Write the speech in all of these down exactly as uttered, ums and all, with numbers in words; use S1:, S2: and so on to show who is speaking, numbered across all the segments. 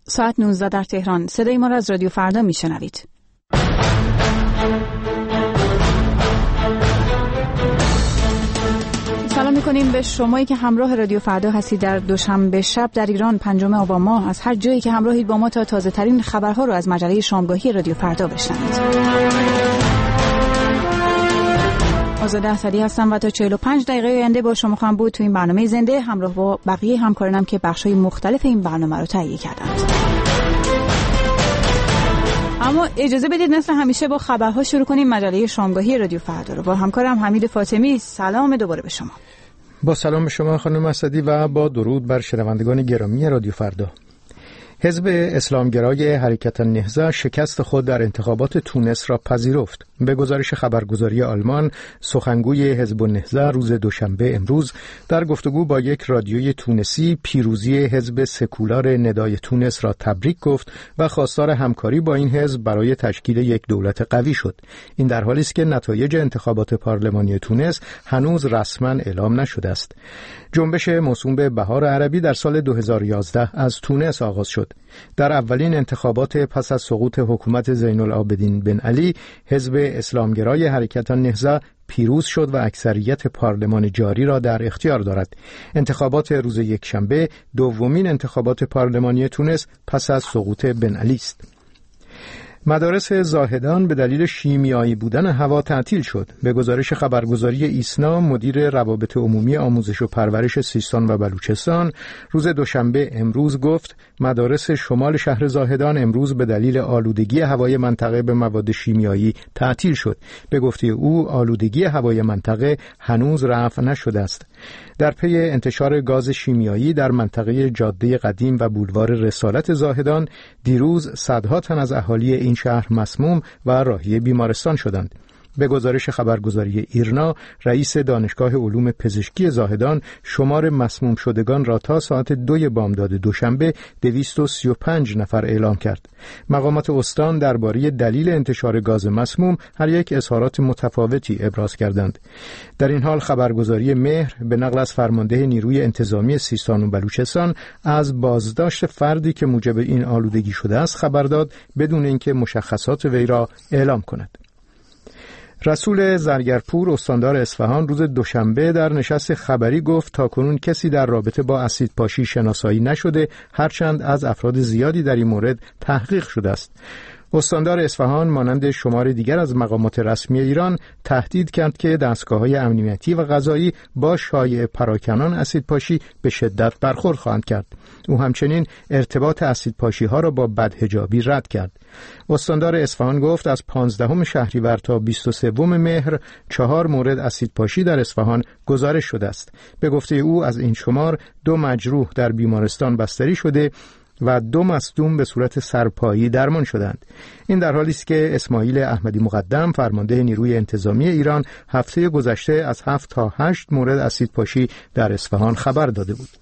S1: ساعت نوزده در تهران. صدای ما را از رادیو فردا میشنوید. سلام میکنیم به شمایی که همراه رادیو فردا هستید در دوشنبه شب در ایران پنجم آبان ماه. از هر جایی که همراهید با ما تا تازه ترین خبرها رو از مجله شامگاهی رادیو فردا بشنوید. آزاده اسدی هستم و تا چهل و پنج دقیقه آینده با شما خواهم بود تو این برنامه زنده همراه با بقیه همکارانم که بخش‌های مختلف این برنامه رو تهیه کردند. اما اجازه بدید مثل همیشه با خبرها شروع کنیم مجله شامگاهی رادیو فردا رو. با همکارم حمید فاطمی. سلام دوباره به شما.
S2: با سلام به شما خانم اسدی و با درود بر شنوندگان گرامی رادیو فردا. حزب اسلامگرای حرکت النهضه شکست خود در انتخابات تونس را پذیرفت. به گزارش خبرگزاری آلمان، سخنگوی حزب النهضه روز دوشنبه امروز در گفتگو با یک رادیوی تونسی پیروزی حزب سکولار ندای تونس را تبریک گفت و خواستار همکاری با این حزب برای تشکیل یک دولت قوی شد. این در حالی است که نتایج انتخابات پارلمانی تونس هنوز رسما اعلام نشده است. جنبش موسوم به بهار عربی در سال دو هزار و یازده از تونس آغاز شد. در اولین انتخابات پس از سقوط حکومت زین العابدین بن علی، حزب اسلامگرای حرکت النهضه پیروز شد و اکثریت پارلمان جاری را در اختیار دارد. انتخابات روز یکشنبه دومین انتخابات پارلمانی تونس پس از سقوط بن علی است. مدارس زاهدان به دلیل شیمیایی بودن هوا تعطیل شد. به گزارش خبرگزاری ایسنا، مدیر روابط عمومی آموزش و پرورش سیستان و بلوچستان روز دوشنبه امروز گفت مدارس شمال شهر زاهدان امروز به دلیل آلودگی هوای منطقه به مواد شیمیایی تعطیل شد. به گفته او آلودگی هوای منطقه هنوز رفع نشده است. در پی انتشار گاز شیمیایی در منطقه جاده قدیم و بولوار رسالت زاهدان دیروز صدها تن از اهالی این شهر مسموم و راهی بیمارستان شدند. به گزارش خبرگزاری ایرنا، رئیس دانشگاه علوم پزشکی زاهدان شمار مسموم شدگان را تا ساعت دوی بامداد دوشنبه دویست و سی و پنج نفر اعلام کرد. مقامات استان درباره دلیل انتشار گاز مسموم هر یک اظهارات متفاوتی ابراز کردند. در این حال خبرگزاری مهر به نقل از فرمانده نیروی انتظامی سیستان و بلوچستان از بازداشت فردی که موجب این آلودگی شده است خبر داد بدون اینکه مشخصات وی را اعلام کند. رسول زرگرپور استاندار اصفهان روز دوشنبه در نشست خبری گفت تاکنون کسی در رابطه با اسیدپاشی شناسایی نشده، هرچند از افراد زیادی در این مورد تحقیق شده است. استاندار اصفهان مانند شمار دیگر از مقامات رسمی ایران تهدید کرد که دستگاه‌های امنیتی و قضایی با شایعه پراکنان اسیدپاشی به شدت برخورد خواهند کرد. او همچنین ارتباط اسیدپاشی‌ها را با بدحجابی رد کرد. استاندار اصفهان گفت از پانزدهم شهریور تا بیست و سوم مهر چهار مورد اسیدپاشی در اصفهان گزارش شده است. به گفته او از این شمار دو مجروح در بیمارستان بستری شده و دو مصدوم به صورت سرپایی درمان شدند. این در حالی است که اسماعیل احمدی مقدم فرمانده نیروی انتظامی ایران هفته گذشته از هفت تا هشت مورد اسیدپاشی در اصفهان خبر داده بود.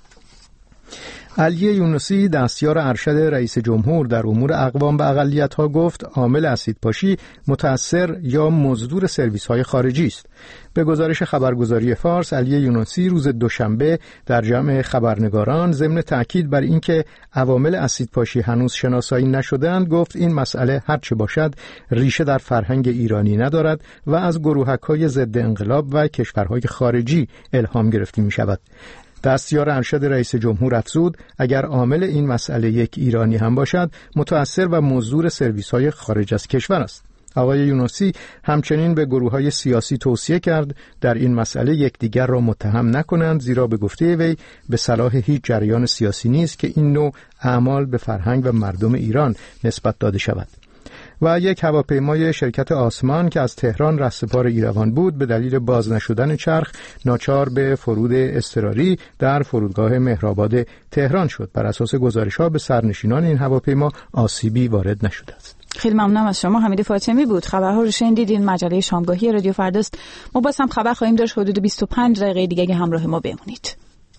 S2: علی یونسی دستیار ارشد رئیس جمهور در امور اقوام و اقلیت‌ها گفت عامل اسیدپاشی متأثر یا مزدور سرویس‌های خارجی است. به گزارش خبرگزاری فارس، علی یونسی روز دوشنبه در جمع خبرنگاران ضمن تأکید بر اینکه عوامل اسیدپاشی هنوز شناسایی نشده‌اند گفت این مسئله هرچه باشد ریشه در فرهنگ ایرانی ندارد و از گروهک‌های ضد انقلاب و کشورهای خارجی الهام گرفته می‌شود. دستیار ارشد رئیس جمهور افزود اگر عامل این مسئله یک ایرانی هم باشد متأثر و مزدور سرویس‌های خارج از کشور است. آقای یونسی همچنین به گروه‌های سیاسی توصیه کرد در این مسئله یکدیگر را متهم نکنند، زیرا به گفته وی به صلاح هیچ جریان سیاسی نیست که این نوع اعمال به فرهنگ و مردم ایران نسبت داده شود. و یک هواپیمای شرکت آسمان که از تهران رهسپار ایروان بود به دلیل باز نشدن چرخ ناچار به فرود اضطراری در فرودگاه مهرآباد تهران شد. بر اساس گزارش‌ها به سرنشینان این هواپیما آسیبی وارد نشده است.
S1: خیلی ممنونم از شما. حمید فاطمی بود. خبرها رو شنیدید. این مجله شامگاهی رادیو فرداست. ما باز هم خبر خواهیم داشت حدود بیست و پنج دقیقه دیگه که همراه ما بمونید.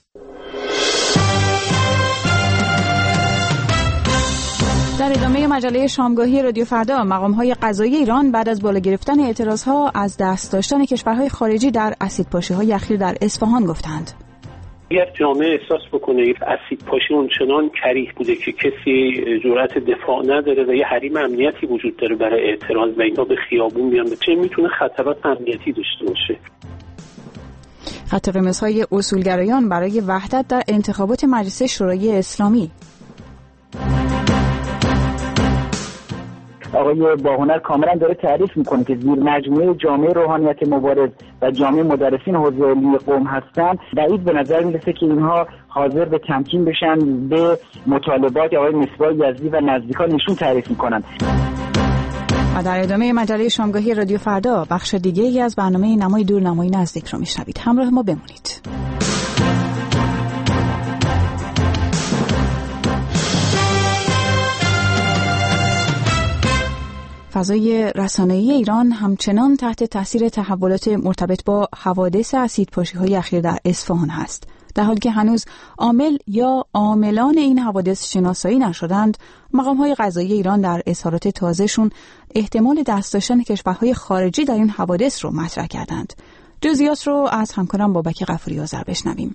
S1: در ادامه مجله شامگاهی رادیو فردا، مقام‌های قضایی ایران بعد از بالا گرفتن اعتراضها از دست داشتن کشورهای خارجی در اسیدپاشی‌های اخیر در اصفهان گفتند.
S3: اگر جامعه احساس بکنه اسید پاشی اونچنان کریه بوده که کسی جرأت دفاع نداره و یه حریم امنیتی وجود داره برای اعتراض و اینا به خیابون بیان، چه میتونه خطرات امنیتی داشته باشه.
S1: خط قرمزهای اصولگرایان برای وحدت در انتخابات مجلس شورای اسلامی.
S4: آقای باهنر کاملا داره تعریف میکنه که زیر مجموعه جامعه روحانیت مبارز و جامعه مدرسین حوزه علی قم هستن. بعید به نظر میرسه که اینها حاضر به تمکین بشن به مطالبات آقای مصباح یزدی و نزدیکان ایشون تعریف میکنن.
S1: و در ادامه مجله شامگاهی رادیو فردا بخش دیگه ای از برنامه نمای دور نمای نزدیک رو میشنوید. همراه ما بمونید. فضای رسانه‌ای ایران همچنان تحت تاثیر تحولات مرتبط با حوادث اسیدپاشی‌های اخیر در اصفهان است. در حالی که هنوز عامل یا عاملان این حوادث شناسایی نشدند، مقام‌های قضایی ایران در اظهارات تازه‌شون احتمال دست داشتن کشورهای خارجی در این حوادث رو مطرح کردند. جزئیات رو از همکارم بابک غفوری آذر بشنویم.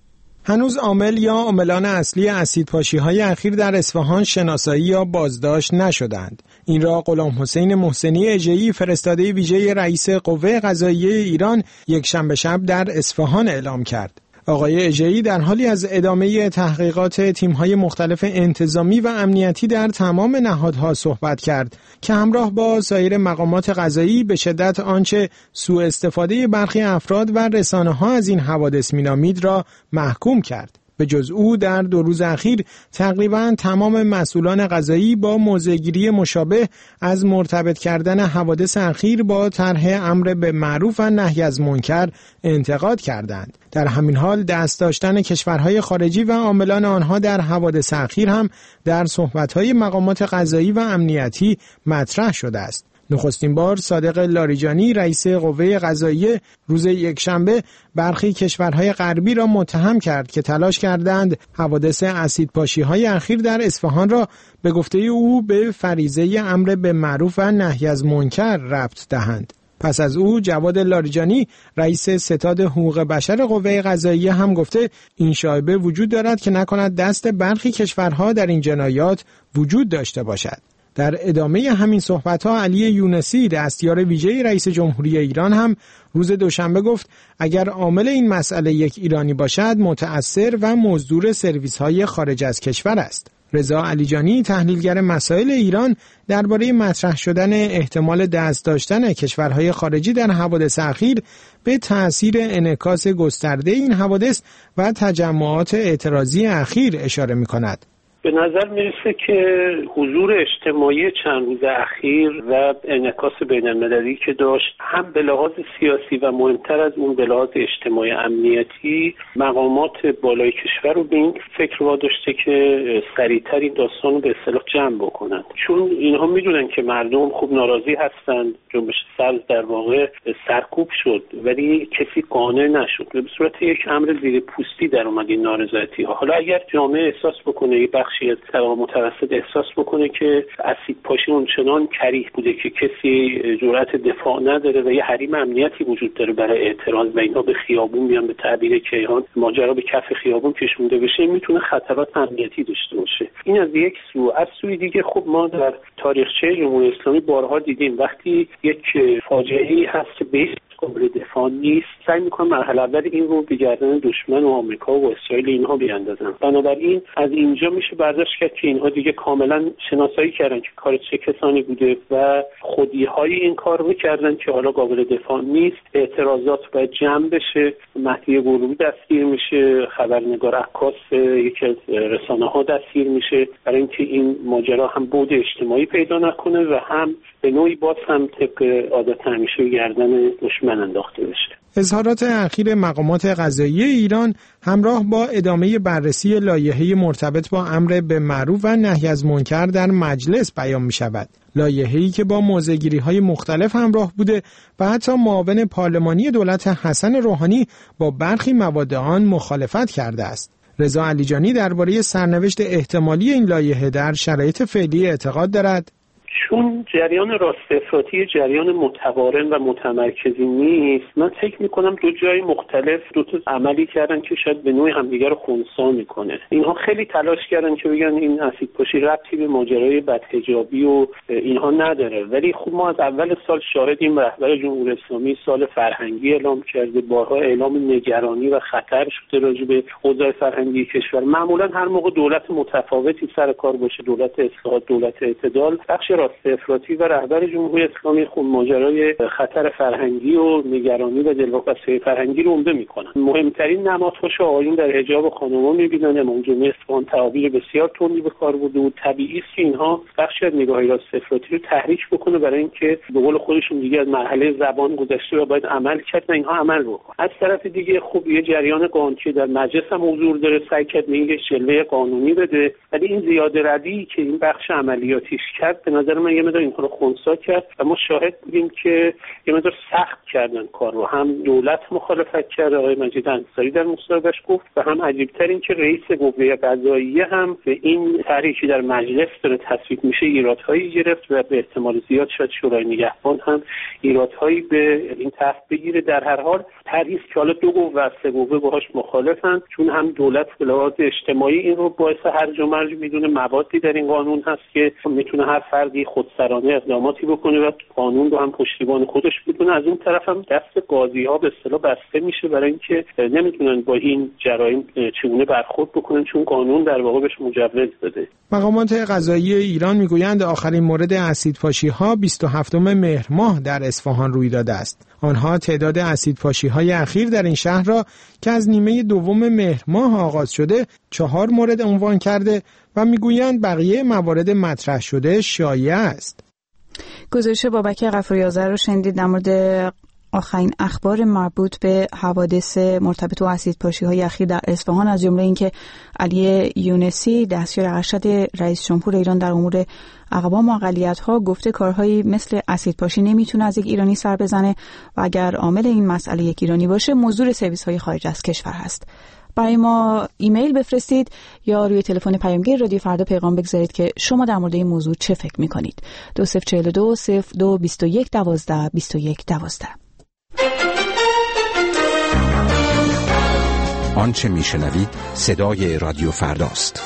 S5: هنوز عامل یا عاملان اصلی اسیدپاشی‌های اخیر در اصفهان شناسایی یا بازداشت نشدند. این را غلام حسین محسنی اژه‌ای فرستاده ویژه رئیس قوه قضاییه ایران یک شنبه شب در اصفهان اعلام کرد. آقای اژه‌ای در حالی از ادامه تحقیقات تیم‌های مختلف انتظامی و امنیتی در تمام نهادها صحبت کرد که همراه با سایر مقامات قضایی به شدت آنچه سوء استفاده برخی افراد و رسانه‌ها از این حوادث مینامید را محکوم کرد. به جز او در دو روز اخیر تقریباً تمام مسئولان قضایی با موضع‌گیری مشابه از مرتبط کردن حوادث اخیر با طرح امر به معروف و نهی از منکر انتقاد کردند. در همین حال دست داشتن کشورهای خارجی و عاملان آنها در حوادث اخیر هم در صحبت‌های مقامات قضایی و امنیتی مطرح شده است. نخستین بار صادق لاریجانی رئیس قوه قضاییه روز یکشنبه برخی کشورهای غربی را متهم کرد که تلاش کردند حوادث اسیدپاشی‌های اخیر در اصفهان را به گفته او به فریضه امر به معروف و نهی از منکر ربط دهند. پس از او جواد لاریجانی رئیس ستاد حقوق بشر قوه قضاییه هم گفته این شایبه وجود دارد که نکند دست برخی کشورها در این جنایات وجود داشته باشد. در ادامه همین صحبت‌ها علی یونسی دستیار ویژه رئیس جمهوری ایران هم روز دوشنبه گفت اگر عامل این مسئله یک ایرانی باشد متأثر و مزدور سرویس‌های خارج از کشور است. رضا علیجانی تحلیلگر مسائل ایران درباره مطرح شدن احتمال دست داشتن کشورهای خارجی در حوادث اخیر به تأثیر انعکاس گسترده این حوادث و تجمعات اعتراضی اخیر اشاره می‌کند.
S3: به نظر میرسه که حضور اجتماعی چند روز اخیر و انعکاس بین‌المللی که داشت هم به لحاظ سیاسی و مهمتر از اون به لحاظ اجتماعی امنیتی مقامات بالای کشور رو به این فکر واداشته که سریعتر این داستان رو به اصطلاح جمع بکنند، چون اینها میدونن که مردم خوب ناراضی هستند. جنبش سبز در واقع سرکوب شد ولی کسی قانع نشد، به صورت یک امر زیر پوستی در اومد این نارضایتی ها. حالا اگر جامعه احساس بکنه بخشی از طبقه متوسط احساس بکنه که اسیدپاشی اونچنان کریه بوده که کسی جرأت دفاع نداره و یه حریم امنیتی وجود داره برای اعتراض و اینها به خیابون بیان، به تعبیر کیهان ماجرا به کف خیابون کشونده بشه، میتونه خطرات امنیتی داشته باشه. این از یک سو. از سوی دیگه خب ما در تاریخچه جمهوری اسلامی بارها دیدیم وقتی یک فاجعه‌ای هست که به قابل دفاع نیست سعی میکنن مرحله اول این رو به گردن دشمن و آمریکا و اسرائیل اینها بیاندازن. بنابراین از اینجا میشه برداشت کرد که اینها دیگه کاملا شناسایی کردن که کار چه کسانی بوده و خودیهای این کار رو کردن که حالا قابل دفاع نیست. اعتراضات باید جمع بشه، مهدی گروهی دستگیر میشه، خبرنگار عکاس یکی از رسانه‌ها دستگیر میشه برای اینکه این ماجرا هم بود اجتماعی پیدا نکنه و هم به نوعی باز هم طبق عادت همیشه گردن دشمن انداخته بشه.
S5: اظهارات اخیر مقامات قضایی ایران همراه با ادامه بررسی لایحه مرتبط با امر به معروف و نهی از منکر در مجلس بیان می شود. لایحه‌ای که با موضع‌گیری‌های مختلف همراه بوده و حتی معاون پارلمانی دولت حسن روحانی با برخی مواد آن مخالفت کرده است. رضا علیجانی درباره سرنوشت احتمالی این لایحه در شرایط فعلی اعتقاد دارد
S3: چون جریان راست افراطی جریان متقارن و متمرکزی نیست، من فکر میکنم دو جای مختلف دو تا عملی کردن که شاید به نوعی همدیگر رو خنثی میکنه. اینها خیلی تلاش کردن که بگن این اسیدپاشی ربطی به ماجرای بدحجابی و اینها نداره، ولی خب ما از اول سال شاهدیم رهبر جمهوری اسلامی سال فرهنگی اعلام کرده، بارها اعلام نگرانی و خطر شده راجع به اوضاع فرهنگی کشور. معمولا هر موقع دولت متفاوتی سر کار باشه، دولت اصلاحات، دولت اعتدال، بخش راست افراطی و رهبر جمهوری اسلامی خود ماجرای خطر فرهنگی و نگرانی و دلواپسی فرهنگی رو عمده میکنن. مهمترین نمادهاش آیین در حجاب خانم‌ها میبینن. امام جمعه اصفهان تعابیر بسیار تندی به کار برده و طبیعی است که اینها بخش از نگاه راست افراطی رو تحریک بکنه برای اینکه به قول خودشون دیگه از مرحله زبان گذشته و باید عمل کرد و اینها عمل بکنن. از طرف دیگه خب یه جریان قانونی در مجلس هم حضور داره، سعی کرد میگه جلوه قانونی بده، ولی این زیاده روی که این بخش عملیاتیش کرد به نظر من یه مقدار اینها رو خنثی کرد و ما شاهد بودیم که یه مقدار سخت کردن کار رو. هم دولت مخالفت کرد، آقای مجید انصاری در مصاحبهش گفت، و هم عجیب‌تر این که رئیس قوه قضاییه هم به این طرحی در مجلس داره تصویب میشه ایرادهایی گرفت و به احتمال زیاد شاید شورای نگهبان هم ایرادهایی به این طرح بگیره. در هر حال طرحی که حالا دو قوه و سه قوه باهاش مخالفن، چون هم دولت به لحاظ اجتماعی این رو باعث هرج و مرج میدونه، موادی در این قانون هست که میتونه هر فردی خودسرانه اقداماتی بکنه و قانون رو هم پشتیبان خودش بدونه. از اون طرف هم دست قاضی‌ها به اصطلاح بسته میشه برای اینکه نمیتونن با این جرایم چگونه برخورد بکنن، چون قانون در واقع بهش مجوز داده.
S5: مقامات قضایی ایران میگویند آخرین مورد اسیدپاشی‌ها بیست و هفتم مهر ماه در اصفهان روی داده است. آنها تعداد اسیدپاشی‌های اخیر در این شهر را که از نیمه دوم مهر ماه آغاز شده چهار مورد عنوان کرده و میگویند بقیه موارد مطرح شده شایع است.
S1: گزارش بابک غفوری‌آذر رو شنیدید در مورد آخرین اخبار مربوط به حوادث مرتبط با اسیدپاشی‌های اخیر در اصفهان، از جمله اینکه علی یونسی دستیار ارشد رئیس جمهور ایران در امور اقوام و اقلیت‌ها گفته کارهایی مثل اسیدپاشی نمیتونه از یک ایرانی سر بزنه و اگر عامل این مسئله یک ایرانی باشه مزدور سرویس‌های خارج از کشور هست. برای ما ایمیل بفرستید یا روی تلفن پیامگیر رادیو فردا پیغام بگذارید که شما در مورد این موضوع چه فکر می‌کنید. دو صفر چهار دو صفر دو بیست و یک دوازده بیست و یک دوازده.
S6: آنچه میشنوید صدای رادیو فرداست.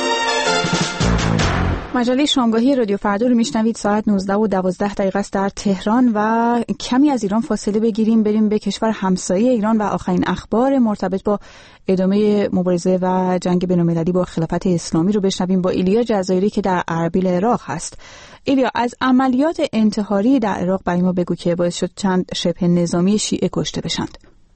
S1: مجله شامگاهی رادیو فردا رو میشنوید. ساعت نوزده و دوازده دقیقه است در تهران و کمی از ایران فاصله بگیریم بریم به کشور همسایه ایران و آخرین اخبار مرتبط با ادامه مبارزه و جنگ بین‌المللی با خلافت اسلامی رو بشنویم با ایلیا جزایری که در اربیل عراق هست. ایلیا، از عملیات انتحاری در عراق برای ما بگو که باعث شد چند شبه نظامی شیعه کشته بشند.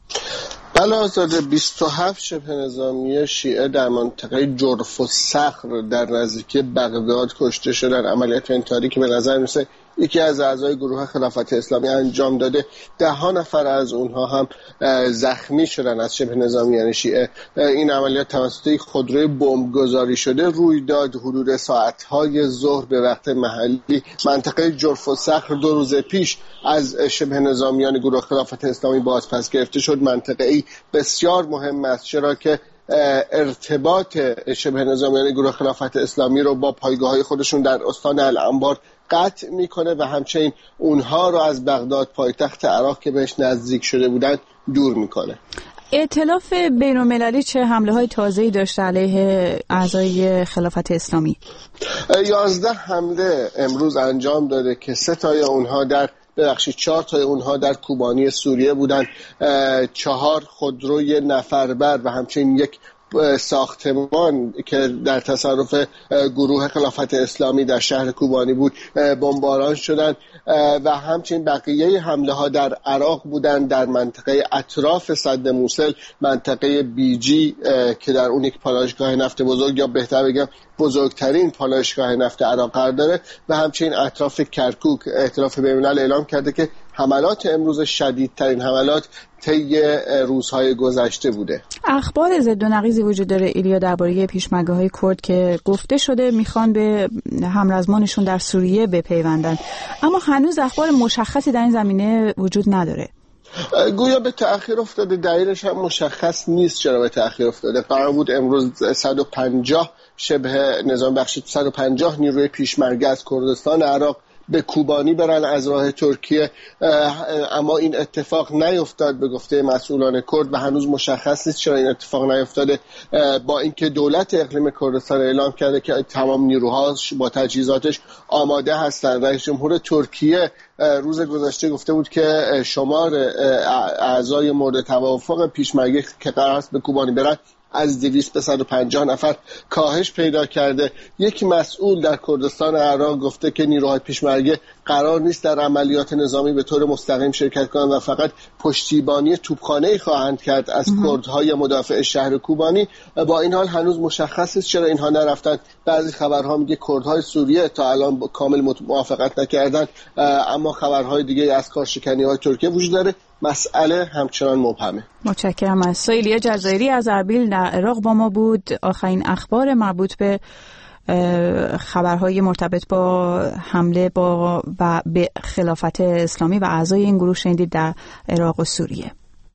S7: بله آزاده، بیست و هفت شبه نظامی شیعه در منطقه جرف و صخر در نزدیکی بغداد کشته شدن. عملیات انتحاری که به نظر میسه یکی از اعضای گروه خلافت اسلامی انجام داده. ده ها نفر از اونها هم زخمی شدن از شبه نظامیان شیعه. این عملیات توسط خودروی بمبگذاری شده روی داد حدود ساعت‌های ظهر به وقت محلی. منطقه جرف و صخر دو روز پیش از شبه نظامیان گروه خلافت اسلامی بازپس گرفته شد. منطقه‌ای بسیار مهم است، چرا که ارتباط شبه نظامیان گروه خلافت اسلامی رو با پایگاه‌های خودشون در استان الانبار قطع میکنه و همچنین اونها رو از بغداد پایتخت عراق که بهش نزدیک شده بودند دور میکنه.
S1: ائتلاف بین‌المللی چه حمله‌های تازه‌ای داشته علیه اعضای خلافت اسلامی؟
S7: یازده حمله امروز انجام داده که سه تای اونها در ببخشید چهار تای اونها در کوبانی سوریه بودن، چهار خودروی نفربر و همچنین یک ساختمان که در تصرف گروه خلافت اسلامی در شهر کوبانی بود بمباران شدند و همچنین بقیه حمله ها در عراق بودند. در منطقه اطراف سد موسل، منطقه بیجی که در اون یک پالایشگاه نفت بزرگ یا بهتر بگم بزرگترین پالایشگاه نفت عراق قرار داره و همچنین اطراف کرکوک. ائتلاف بین‌الملل اعلام کرده که حملات امروز شدیدترین حملات طی روزهای گذشته بوده.
S1: اخبار ضد و نقیضی وجود داره ایلیا درباره پیشمرگه‌های کرد که گفته شده میخوان به همرزمانشون در سوریه بپیوندن، اما هنوز اخبار مشخصی در این زمینه وجود نداره.
S7: گویا به تأخیر افتاده، دلیلش هم مشخص نیست چرا به تأخیر افتاده. قرار بود امروز صد و پنجاه شبه نظام بخش صد و پنجاه نیروی پیشمرگه از کردستان عراق به کوبانی برن از راه ترکیه، اما این اتفاق نیفتاد به گفته مسئولان کرد و هنوز مشخص نیست چرا این اتفاق نیفتاده، با اینکه دولت اقلیم کردستان اعلام کرده که تمام نیروهاش با تجهیزاتش آماده هستند. رئیس جمهور ترکیه روز گذشته گفته بود که شمار اعضای مورد توافق پیشمرگه که قرار است به کوبانی برن از دویست به صد و پنجاه نفر کاهش پیدا کرده. یک مسئول در کردستان عراق گفته که نیروهای پیشمرگه قرار نیست در عملیات نظامی به طور مستقیم شرکت کنند و فقط پشتیبانی توپخانه‌ای خواهند کرد از کردهای مدافع شهر کوبانی. با این حال هنوز مشخص است چرا اینها نرفتند. بعضی خبرها میگه کردهای سوریه تا الان کامل موافقت نکردند، اما خبرهای دیگه از کارشکنی‌های ترکیه وجود داره. مسئله همچنان مبهمه.
S1: متشکرم. از سایلیا جزایری از اربیل در عراق با ما بود. آخرین اخبار مربوط به خبرهای مرتبط با حمله با و به خلافت اسلامی و اعضای این گروه شنیدید در عراق و سوریه.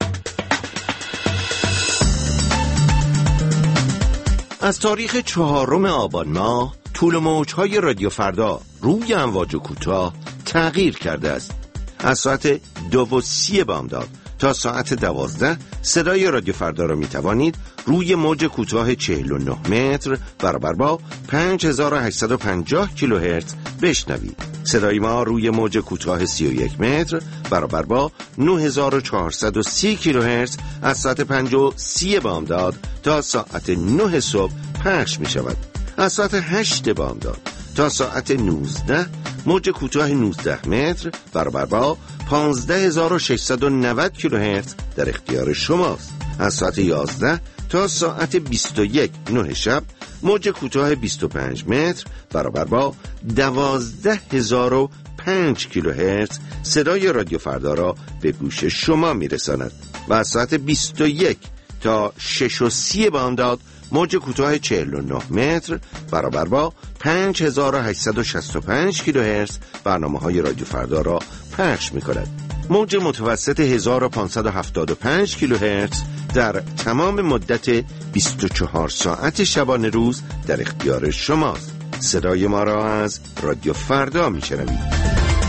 S6: از تاریخ چهارم آبان ماه طول موج‌های رادیو فردا روی امواج کوتاه تغییر کرده است. از ساعت دو و سی بامداد تا ساعت دوازده صدای رادیو فردا را می توانید روی موج کوتاه چهل و نه متر برابر با پنج هزار و هشتصد و پنجاه کیلوهرتز بشنوید. صدای ما روی موج کوتاه سی و یک متر برابر با نه هزار و چهارصد و سی کیلوهرتز از ساعت پنج و سی بامداد تا ساعت نه صبح پخش می شود. از ساعت هشت بامداد تا ساعت نوزده موج کوتاه نوزده متر برابر با پانزده هزار و ششصد و نود کیلوهرتز در اختیار شماست. از ساعت یازده تا ساعت بیست و یک نه شب موج کوتاه بیست و پنج متر برابر با دوازده هزار و پنج کیلوهرتز صدای رادیو فردا را به گوش شما میرساند و از ساعت بیست و یک تا شش و سی بامداد موج کوتاه چهل و نه متر برابر با پنج هزار و هشتصد و شصت و پنج کیلوهرتز برنامه‌های رادیو فردا را پخش می‌کند. موج متوسط هزار و پانصد و هفتاد و پنج کیلوهرتز در تمام مدت بیست و چهار ساعت شبانه روز در اختیار شماست. صدای ما را از رادیو فردا می‌شنوید.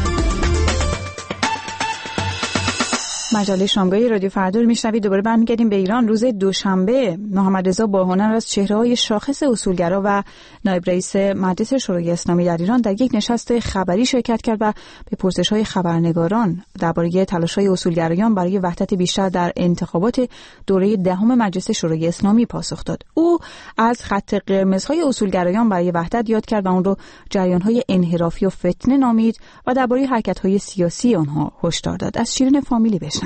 S1: مجله شامگاهی رادیو فردا رو میشنوید. دوباره برمیگردیم به ایران. روز دوشنبه محمد رضا باهنر از چهره‌های شاخص اصولگرا و نایب رئیس مجلس شورای اسلامی در ایران در یک نشست خبری شرکت کرد و به پرسش‌های خبرنگاران درباره تلاش‌های اصولگرایان برای وحدت بیشتر در انتخابات دوره دهم مجلس شورای اسلامی پاسخ داد. او از خط قرمزهای اصولگرایان برای وحدت یاد کرد و اون رو جریان‌های انحرافی و فتنه نامید و درباره حرکت‌های سیاسی آنها هشدار داد. از شیرین فامیلی بشنویم.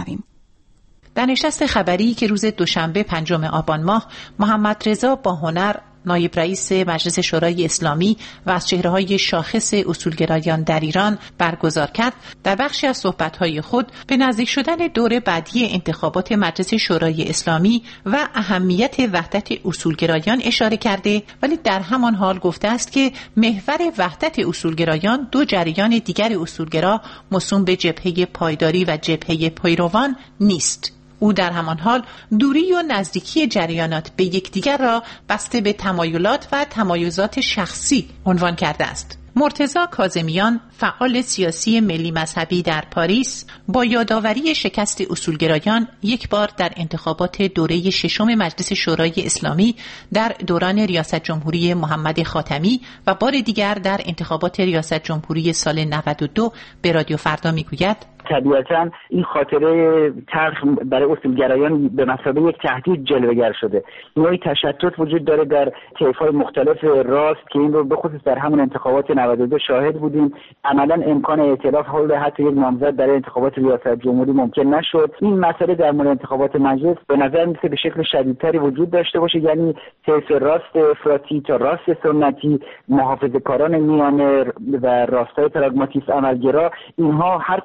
S8: در نشست خبری که روز دوشنبه پنجم آبان ماه محمد رضا باهنر نایب رئیس مجلس شورای اسلامی و از چهره‌های شاخص اصولگرایان در ایران برگزار کرد، در بخشی از صحبت‌های خود به نزدیک شدن دور بعدی انتخابات مجلس شورای اسلامی و اهمیت وحدت اصولگرایان اشاره کرده، ولی در همان حال گفته است که محور وحدت اصولگرایان دو جریان دیگر اصولگرا موسوم به جبهه پایداری و جبهه پیروان نیست. او در همان حال دوری و نزدیکی جریانات به یکدیگر را بسته به تمایلات و تمایزات شخصی عنوان کرده است. مرتضی کاظمیان، فعال سیاسی ملی مذهبی در پاریس، با یادآوری شکست اصولگرایان یک بار در انتخابات دوره ششم مجلس شورای اسلامی در دوران ریاست جمهوری محمد خاتمی و بار دیگر در انتخابات ریاست جمهوری سال نود و دو به رادیو فردا میگوید:
S4: طبیعتاً این خاطره تلخ برای اصولگرایان به مثابه یک تهدید جلوه‌گر شده. نوعی تشتت وجود داره در طیف‌های مختلف راست که این رو به خصوص در همون انتخابات نود و دو شاهد بودیم. عملاً امکان ائتلاف حول حتی یک نامزد برای انتخابات ریاست جمهوری ممکن نشد. این مسئله در مورد انتخابات مجلس به نظر میسه به شکل شدیدتری وجود داشته باشه، یعنی طیف راست افراطی تا راست سنتی، محافظه‌کاران میانه و راستای پراگماتیست عملگرا، اینها هر کدوم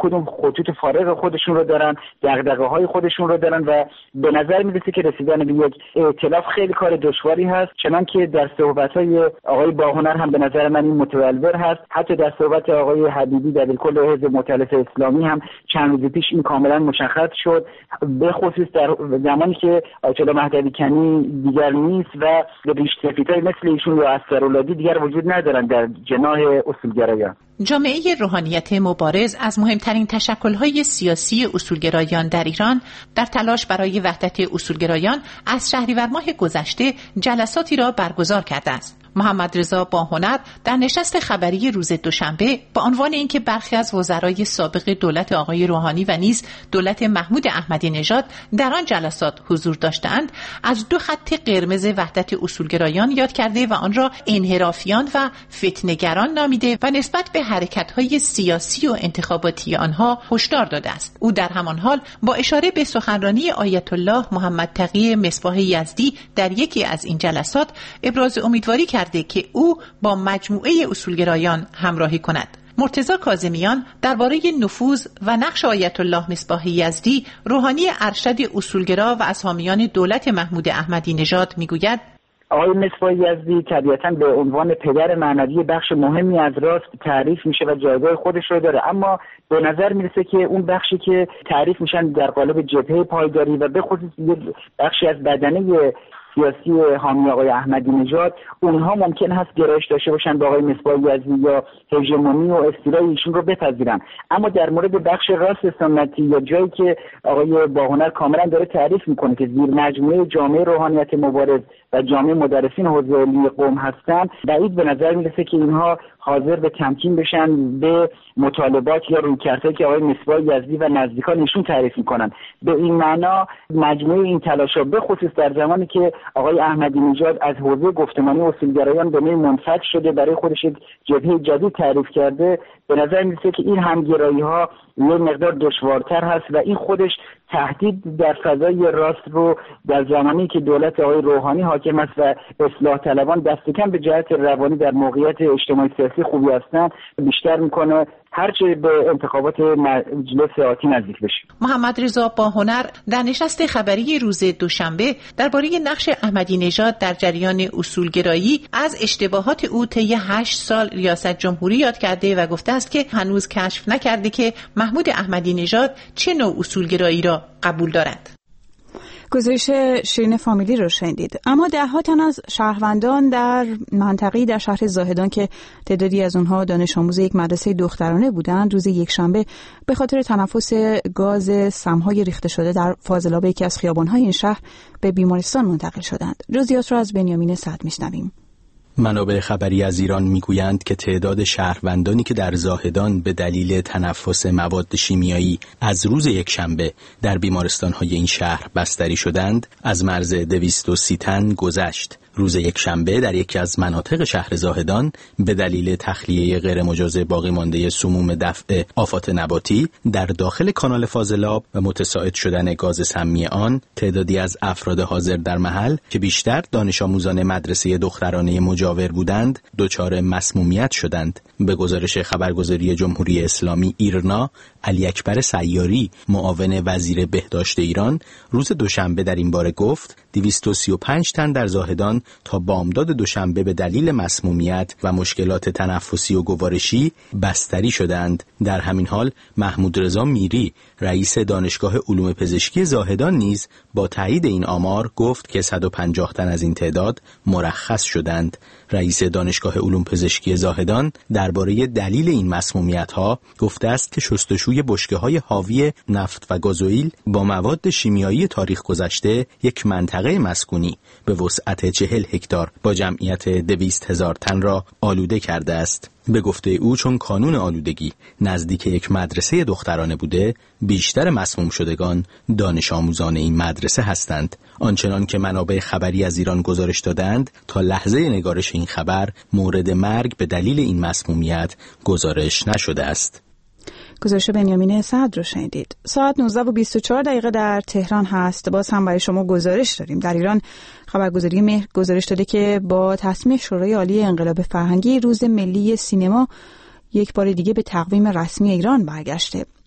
S4: خطوط فارغ خودشون رو دارن، دغدغه‌های خودشون رو دارن و به نظر میرسه که رسیدن به یک ائتلاف خیلی کار دشواری هست. چنانکه در صحبت‌های آقای باهنر هم به نظر من این متولور هست. حتی در صحبت آقای حبیبی دبیرکل حزب مؤتلف اسلامی هم چند روز پیش این کاملا مشخص شد، به خصوص در زمانی که آیت الله مهدوی کنی دیگر نیست و ریش سفیدای مثل ایشون یا اسدراللهی دیگر وجود ندارن در جناح اصولگرایان.
S8: جامعه روحانیت مبارز از مهمترین تشکل‌های سیاسی اصولگرایان در ایران در تلاش برای وحدت اصولگرایان از شهریور ماه گذشته جلساتی را برگزار کرده است. محمد رضا باهنر در نشست خبری روز دوشنبه با عنوان اینکه برخی از وزرای سابق دولت آقای روحانی و نیز دولت محمود احمدی نژاد در آن جلسات حضور داشتند، از دو خط قرمز وحدت اصولگرایان یاد کرده و آن را انحرافیان و فتنه‌گران نامیده و نسبت به حرکت‌های سیاسی و انتخاباتی آنها هشدار داده است. او در همان حال با اشاره به سخنرانی آیت الله محمد تقی مصباح یزدی در یکی از این جلسات ابراز امیدواری کرده که او با مجموعه اصولگرایان همراهی کند. مرتضی کاظمیان درباره نفوذ و نقش آیت الله مصباح یزدی روحانی ارشد اصولگرا و از حامیان دولت محمود احمدی نژاد میگوید:
S4: آقای مصباح یزدی طبیعتاً به عنوان پدر معنوی بخش مهمی از راست تعریف میشه و جایگاه خودش رو داره، اما به نظر میرسه که اون بخشی که تعریف میشن در قالب جبهه پایداری و به خصوص بخشی از بدنه سیاسی حامی آقای احمدی نژاد، اونها ممکن هست گرایش داشته باشن به آقای مصباح یزدی یا هژمونی و استیلای ایشون رو بپذیرن. اما در مورد بخش راست سنتی یا جایی که آقای باهنر کاملا داره تعریف میکنه که زیر مجموعه جامعه روحانیت مبارز و جامعه مدرسین حوزه علی قم هستن، بعید به نظر میرسه که اینها حاضر به تمکین بشن به مطالبات یا رویکردهایی که آقای مصباح یزدی و نزدیکان ایشون تعریف میکنن. به این معنا مجموعه این تلاش‌ها به خصوص در زمانی که آقای احمدی نژاد از حوزه گفتمانی اصولگرایان به نوعی منفک شده، برای خودش جبهه جدید تعریف کرده، به نظر میرسه که این همگرایی‌ها یه مقدار دشوارتر هست و این خودش تهدید در فضای راست رو در زمانی که دولت آقای روحانی حاکم است و اصلاح طلبان دست کم به جهت روانی در موقعیت اجتماعی سیاسی خوبی هستن بیشتر میکنه هرچه به انتخابات مجلس آتی نزدیک بشیم.
S8: محمد رضا باهنر در نشست خبری روز دوشنبه درباره نقش احمدی نژاد در جریان اصولگرایی از اشتباهات او طی هشت سال ریاست جمهوری یاد کرده و گفته است که هنوز کشف نکرده که محمود احمدی نژاد چه نوع اصولگرایی را قبول دارد.
S1: گزارش شیرین فامیلی رو شنیدید. اما ده‌ها تن از شهروندان در منطقه‌ای در شهر زاهدان که تعدادی از اونها دانش آموز یک مدرسه دخترانه بودند، روز یکشنبه به خاطر تنفس گاز سم‌های ریخته شده در فاضلاب یکی از خیابان‌های این شهر به بیمارستان منتقل شدند. جزئیات را از بنیامین سعد میشنویم.
S9: منابع خبری از ایران میگویند که تعداد شهروندانی که در زاهدان به دلیل تنفس مواد شیمیایی از روز یکشنبه در بیمارستان‌های این شهر بستری شدند از مرز دویست و سی تن گذشت. روز یکشنبه در یکی از مناطق شهر زاهدان به دلیل تخلیه غیر مجاز باقی مانده سموم دفع آفات نباتی در داخل کانال فاضلاب و متصاعد شدن گاز سمی آن، تعدادی از افراد حاضر در محل که بیشتر دانش آموزان مدرسه دخترانه مجاور بودند دچار مسمومیت شدند. به گزارش خبرگزاری جمهوری اسلامی ایرنا، علی اکبر سیاری معاون وزیر بهداشت ایران روز دوشنبه در این باره گفت دویست و سی و پنج تن در زاهدان تا بامداد دوشنبه به دلیل مسمومیت و مشکلات تنفسی و گوارشی بستری شدند. در همین حال محمود رضا میری رئیس دانشگاه علوم پزشکی زاهدان نیز با تایید این آمار گفت که صد و پنجاه تن از این تعداد مرخص شدند. رئیس دانشگاه علوم پزشکی زاهدان درباره دلیل این مسمومیت‌ها گفته است که شستشوی بشکه‌های حاوی نفت و گازوئیل با مواد شیمیایی تاریخ گذشته یک منطقه مسکونی به وسعت چهل هکتار با جمعیت دویست هزار تن را آلوده کرده است. به گفته او چون کانون آلودگی نزدیک یک مدرسه دخترانه بوده، بیشتر مسموم شدگان دانش آموزان این مدرسه هستند. آنچنان که منابع خبری از ایران گزارش دادند تا لحظه نگارش این خبر مورد مرگ به دلیل این مسمومیت گزارش نشده است.
S1: گزارش بنیامین سعد رو شنیدید. ساعت نوزده و بیست و چهار دقیقه در تهران هست. باز هم برای شما گزارش داریم. در ایران خبرگزاری مهر گزارش داده که با تصمیم شورای عالی انقلاب فرهنگی روز ملی سینما یک بار دیگه به تقویم رسمی ایران برگشته.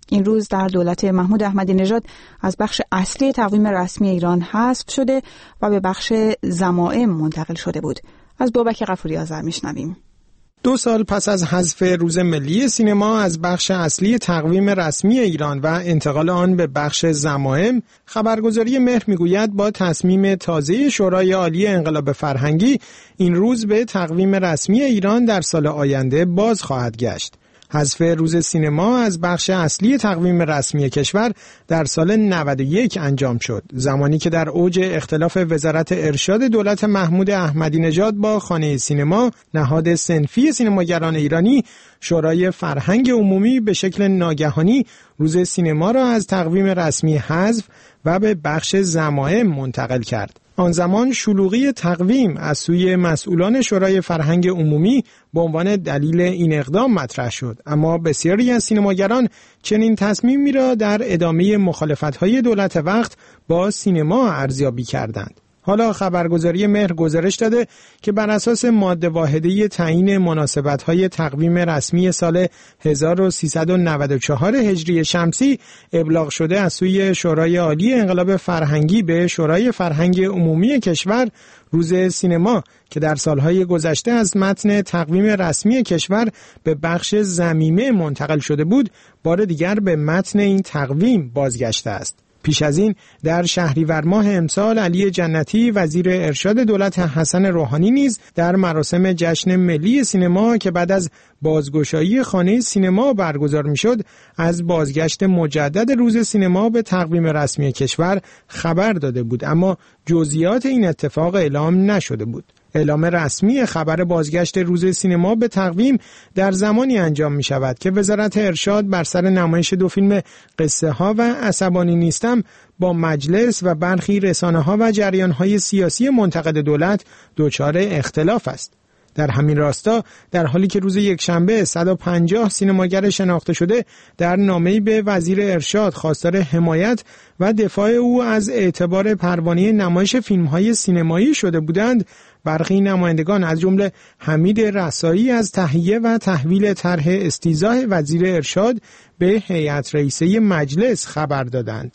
S1: این روز در دولت محمود احمدی نژاد از بخش اصلی تقویم رسمی ایران حذف شده و به بخش ضمائم منتقل شده بود. از بابک غفوری آذر میشنویم.
S5: دو سال پس از حذف روز ملی سینما از بخش اصلی تقویم رسمی ایران و انتقال آن به بخش ضمائم، خبرگزاری مهر میگوید با تصمیم تازه شورای عالی انقلاب فرهنگی این روز به تقویم رسمی ایران در سال آینده باز خواهد گشت. حذف روز سینما از بخش اصلی تقویم رسمی کشور در سال نود و یک انجام شد، زمانی که در اوج اختلاف وزارت ارشاد دولت محمود احمدی نژاد با خانه سینما، نهاد صنفی سینماگران ایرانی، شورای فرهنگ عمومی به شکل ناگهانی روز سینما را از تقویم رسمی حذف و به بخش ضمائم منتقل کرد. آن زمان شلوغی تقویم از سوی مسئولان شورای فرهنگ عمومی به عنوان دلیل این اقدام مطرح شد، اما بسیاری از سینماگران چنین تصمیمی را در ادامه مخالفت‌های دولت وقت با سینما ارزیابی کردند. حالا خبرگزاری مهر گزارش داده که بر اساس ماده واحده تعیین مناسبت‌های تقویم رسمی سال هزار و سیصد و نود و چهار هجری شمسی ابلاغ شده از سوی شورای عالی انقلاب فرهنگی به شورای فرهنگ عمومی کشور، روز سینما که در سالهای گذشته از متن تقویم رسمی کشور به بخش ضمیمه منتقل شده بود، بار دیگر به متن این تقویم بازگشته است. پیش از این در شهریور ماه امسال علی جنتی وزیر ارشاد دولت حسن روحانی نیز در مراسم جشن ملی سینما که بعد از بازگشایی خانه سینما برگزار میشد از بازگشت مجدد روز سینما به تقویم رسمی کشور خبر داده بود، اما جزئیات این اتفاق اعلام نشده بود. اعلام رسمی خبر بازگشت روز سینما به تقویم در زمانی انجام می شود که وزارت ارشاد بر سر نمایش دو فیلم قصه ها و عصبانی نیستم با مجلس و برخی رسانه ها و جریان های سیاسی منتقد دولت دچار اختلاف است. در همین راستا در حالی که روز یکشنبه صد و پنجاه سینماگر شناخته شده در نامه‌ای به وزیر ارشاد خواستار حمایت و دفاع او از اعتبار پروانه نمایش فیلم‌های سینمایی شده بودند، برخی نمایندگان از جمله حمید رسایی از تهیه و تحویل طرح استیضاح وزیر ارشاد به هیئت رئیسه مجلس خبر دادند.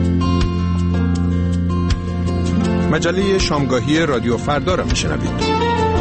S10: مجله شامگاهی رادیو فردا را میشنوید.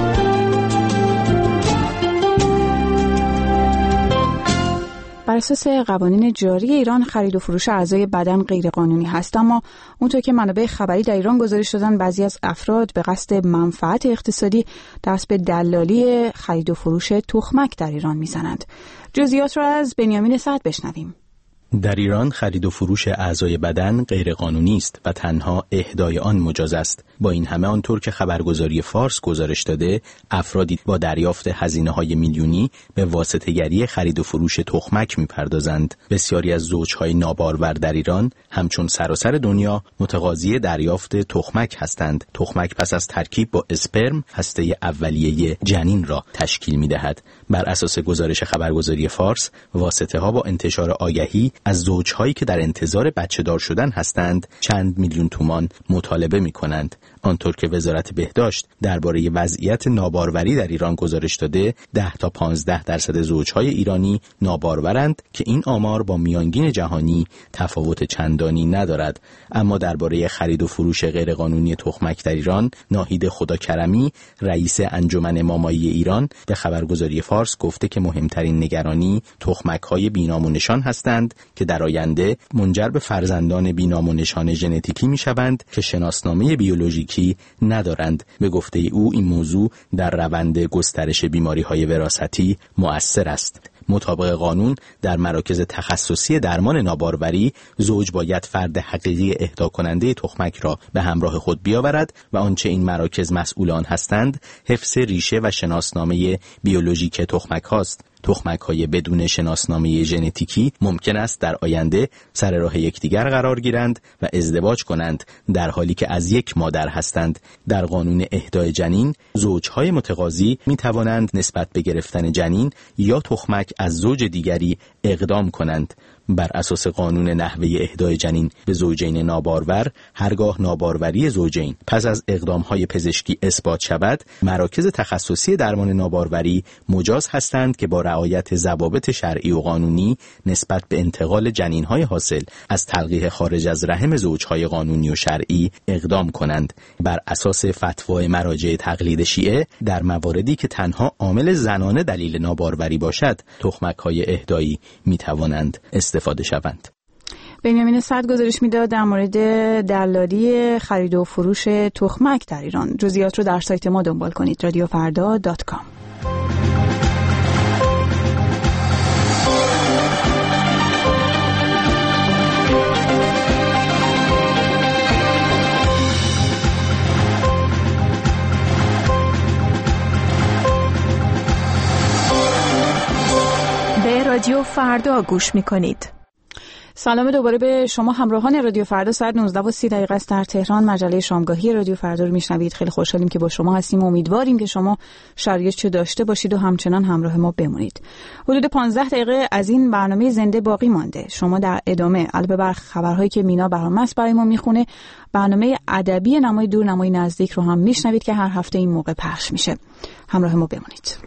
S1: بر اساس قوانین جاری ایران خرید و فروش اعضای بدن غیرقانونی هست، اما اونطور که منابع خبری در ایران گزارش دادن بعضی از افراد به قصد منفعت اقتصادی دست به دلالی خرید و فروش تخمک در ایران میزنند. جزئیات را از بنیامین سعد بشنویم.
S9: در ایران خرید و فروش اعضای بدن غیرقانونی است و تنها اهدای آن مجاز است. با این همه آنطور که خبرگزاری فارس گزارش داده، افرادی با دریافت هزینه‌های میلیونی به واسطه‌گری خرید و فروش تخمک می‌پردازند. بسیاری از زوج‌های نابارور در ایران همچون سراسر دنیا متقاضی دریافت تخمک هستند. تخمک پس از ترکیب با اسپرم هسته اولیه جنین را تشکیل می‌دهد. بر اساس گزارش خبرگزاری فارس، واسطه‌ها با انتشار آگهی از زوجهایی که در انتظار بچه دار شدن هستند چند میلیون تومان مطالبه می کنند. آنطور که وزارت بهداشت درباره وضعیت ناباروری در ایران گزارش داده، ده تا پانزده درصد زوجهای ایرانی نابارورند که این آمار با میانگین جهانی تفاوت چندانی ندارد. اما درباره خرید و فروش غیرقانونی تخمک در ایران، ناهید خداکرمی رئیس انجمن مامایی ایران به خبرگزاری فارس گفته که مهمترین نگرانی تخمک‌های بی‌نام و نشان هستند که در آینده منجر به فرزندان بی‌نام و نشان ژنتیکی می‌شوند که شناسنامه بیولوژیکی ندارند. به گفته او این موضوع در روند گسترش بیماری‌های وراثتی مؤثر است. مطابق قانون در مراکز تخصصی درمان ناباروری، زوج باید فرد حقیقی اهدا کننده تخمک را به همراه خود بیاورد و آنچه این مراکز مسئولان هستند حفظ ریشه و شناسنامه بیولوژیک تخمک هاست. تخمک‌های بدون شناسنامه ژنتیکی ممکن است در آینده سر راه یکدیگر قرار گیرند و ازدواج کنند در حالی که از یک مادر هستند. در قانون اهدای جنین، زوجهای متقاضی می توانند نسبت به گرفتن جنین یا تخمک از زوج دیگری اقدام کنند. بر اساس قانون نحوه اهدای جنین به زوجین نابارور، هرگاه ناباروری زوجین پس از اقدامهای پزشکی اثبات شود، مراکز تخصصی درمان ناباروری مجاز هستند که با رعایت ضوابط شرعی و قانونی نسبت به انتقال جنینهای حاصل از تلقیح خارج از رحم زوجهای قانونی و شرعی اقدام کنند. بر اساس فتوای مراجع تقلید شیعه، در مواردی که تنها عامل زنانه دلیل ناباروری باشد، تخمک‌های اهدایی می‌توانند استفاده شوند.
S1: بنیامین سعد گزارش میداد در مورد دلالی خرید و فروش تخمک در ایران. جزئیات رو در سایت ما دنبال کنید رادیو فردا دات کام.
S11: به رادیو فردا گوش میکنید.
S1: سلام دوباره به شما همراهان رادیو فردا. ساعت نوزده و سی دقیقه است در تهران. مجله شامگاهی رادیو فردا رو میشنوید. خیلی خوشحالیم که با شما هستیم. امیدواریم که شما شرایط چه داشته باشید و همچنان همراه ما بمونید. حدود پانزده دقیقه از این برنامه زنده باقی مانده. شما در ادامه علاوه بر خبرهایی که مینا بهرام‌مست برای ما میخونه، برنامه ادبی نمای دور نمای نزدیک رو هم میشنوید که هر هفته این موقع پخش میشه. همراه ما بمونید.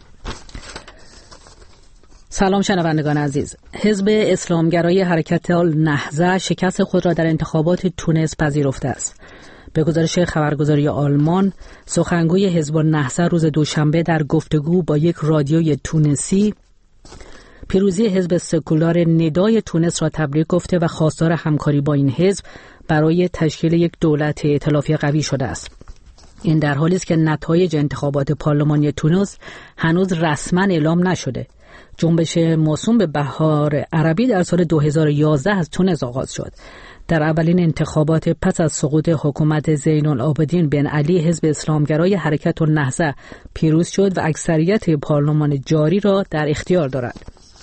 S12: سلام شنوندگان عزیز. حزب اسلامگرای حرکت النهضه شکست خود را در انتخابات تونس پذیرفته است. به گزارش خبرگزاری آلمان، سخنگوی حزب النهضه روز دوشنبه در گفتگو با یک رادیوی تونسی پیروزی حزب سکولار ندای تونس را تبریک گفته و خواستار همکاری با این حزب برای تشکیل یک دولت ائتلافی قوی شده است. این در حالی است که نتایج انتخابات پارلمانی تونس هنوز رسما اعلام نشده. جنبش موسوم به بهار عربی در سال دو هزار و یازده از تونس آغاز شد. در اولین انتخابات پس از سقوط حکومت زین العابدین بن علی، حزب اسلامگرای حرکت النهضه پیروز شد و اکثریت پارلمان جاری را در اختیار دارد.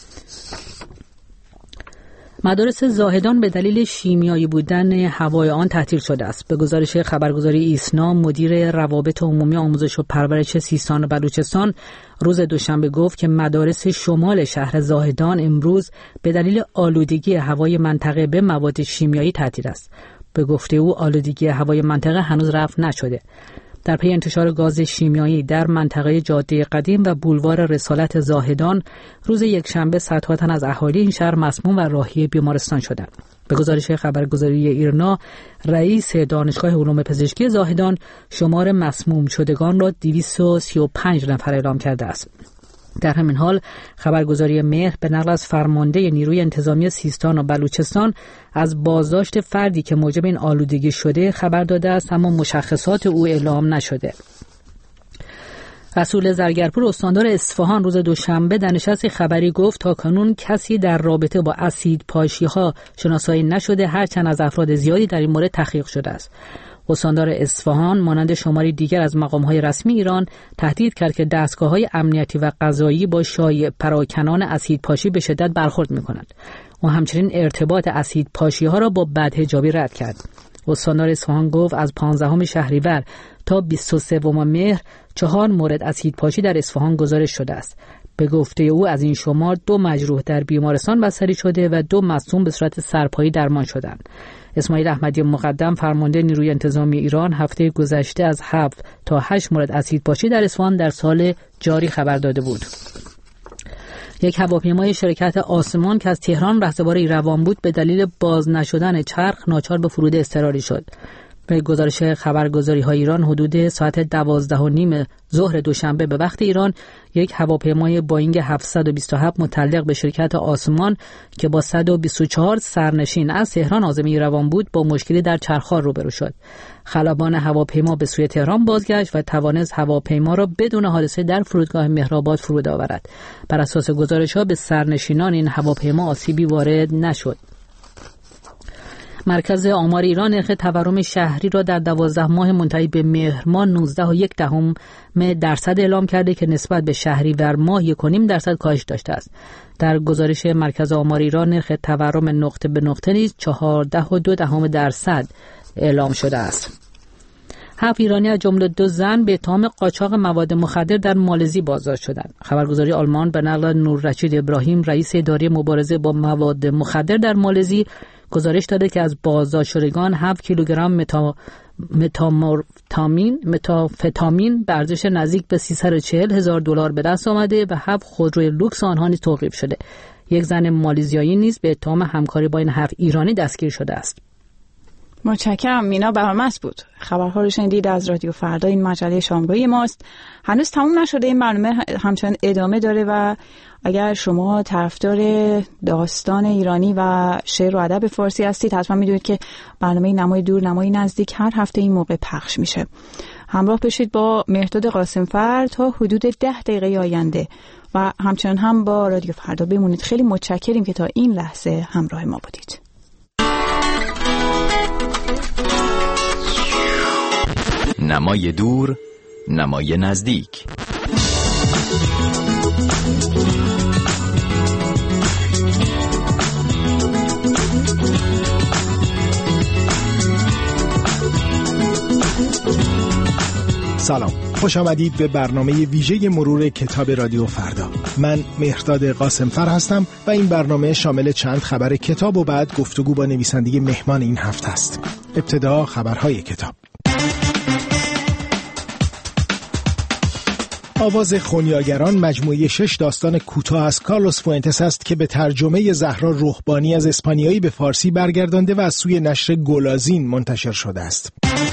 S12: مدارس زاهدان به دلیل شیمیایی بودن هوای آن تعطیل شده است. به گزارش خبرگزاری ایسنا، مدیر روابط عمومی آموزش و پرورش سیستان و بلوچستان روز دوشنبه گفت که مدارس شمال شهر زاهدان امروز به دلیل آلودگی هوای منطقه به مواد شیمیایی تعطیل است. به گفته او آلودگی هوای منطقه هنوز رفع نشده. در پی انتشار گاز شیمیایی در منطقه جاده قدیم و بولوار رسالت زاهدان، روز یکشنبه صدها تن از اهالی این شهر مسموم و راهی بیمارستان شدند. به گزارش خبرگزاری ایرنا، رئیس دانشگاه علوم پزشکی زاهدان شمار مسموم شدگان را دویست و سی و پنج نفر اعلام کرده است. در همین حال خبرگزاری مهر به نقل از فرمانده نیروی انتظامی سیستان و بلوچستان از بازداشت فردی که موجب این آلودگی شده خبر داده است، اما مشخصات او اعلام نشده. رسول زرگرپور استاندار اصفهان روز دوشنبه در نشست خبری گفت تاکنون کسی در رابطه با اسید پاشی‌ها شناسایی نشده، هرچند از افراد زیادی در این مورد تحقیق شده است. استاندار اصفهان مانند شماری دیگر از مقام‌های رسمی ایران تهدید کرد که دستگاه‌های امنیتی و قضایی با شایع پراکنان اسید پاشی به شدت برخورد می‌کنند. و همچنین ارتباط اسید پاشی‌ها را با بدحجابی رد کرد. استاندار اصفهان گفت از پانزدهم شهریور تا بیست و سوم مهر چهار مورد اسید پاشی در اصفهان گزارش شده است. به گفته او از این شمار دو مجروح در بیمارستان بستری شده و دو مصدوم به صورت سرپایی درمان شدند. اسماعیل احمدی مقدم فرمانده نیروی انتظامی ایران هفته گذشته از هفت تا هشت مورد اسید پاشی در اصفهان در سال جاری خبر داده بود. یک هواپیمای شرکت آسمان که از تهران رهسپار ایروان بود به دلیل باز نشدن چرخ ناچار به فرود اضطراری شد. به گزارش خبرگزاری‌های ایران حدود ساعت دوازده و نیم ظهر دوشنبه به وقت ایران یک هواپیمای بوئینگ هفتصد و بیست و هفت متعلق به شرکت آسمان که با صد و بیست و چهار سرنشین از تهران عازم ایروان بود با مشکلی در چرخ‌ها روبرو شد. خلبان هواپیما به سوی تهران بازگشت و توانست هواپیما را بدون حادثه در فرودگاه مهرآباد فرود آورد. بر اساس گزارش‌ها به سرنشینان این هواپیما آسیبی وارد نشد. مرکز آمار ایران نرخ تورم شهری را در دوازده ماه منتهی به مهر ماه نوزده و یک دهم درصد اعلام کرده که نسبت به شهریور ماه یک و نیم درصد کاهش داشته است. در گزارش مرکز آمار ایران نرخ تورم نقطه به نقطه نیز چهارده و دو دهم درصد اعلام شده است. هفت ایرانی از جمله دو زن به اتهام قاچاق مواد مخدر در مالزی بازداشت شدند. خبرگزاری آلمان به نقل نوررشید ابراهیم رئیس اداره مبارزه با مواد مخدر در مالزی گزارش داده که از بازداشت شدگان هفت کیلوگرم متا متامورفامین متافتامین به ارزش نزدیک به سیصد و چهل هزار دلار به دست آمده و هفت خودروی لوکس آنها نیز توقیف شده. یک زن مالزیایی نیز به اتهام همکاری با این هفت ایرانی دستگیر شده است.
S1: متشکرم. مینا بهرامست بود. خبرها رو شنیدید از رادیو فردا، این مجله شامگاهی ماست. هنوز تموم نشده، این برنامه همچنان ادامه داره و اگر شما طرفدار داستان ایرانی و شعر و ادب فارسی هستید حتما میدونید که برنامه نمای دور نمای نزدیک هر هفته این موقع پخش میشه. همراه بشید با مهرداد قاسمفر تا حدود ده دقیقه آینده و همچنان هم با رادیو فردا بمونید. خیلی متشکریم که تا این لحظه همراه ما بودید.
S13: نمای دور نمای نزدیک.
S5: سلام، خوش آمدید به برنامه ویژه مرور کتاب رادیو فردا. من مهرداد قاسمفر هستم و این برنامه شامل چند خبر کتاب و بعد گفتگو با نویسنده مهمان این هفته است. ابتدا خبرهای کتاب. آواز خونیاگران مجموعه شش داستان کوتاه از کارلوس فوئنتس است که به ترجمه زهرا رهبانی از اسپانیایی به فارسی برگردانده و از سوی نشر گلازین منتشر شده است.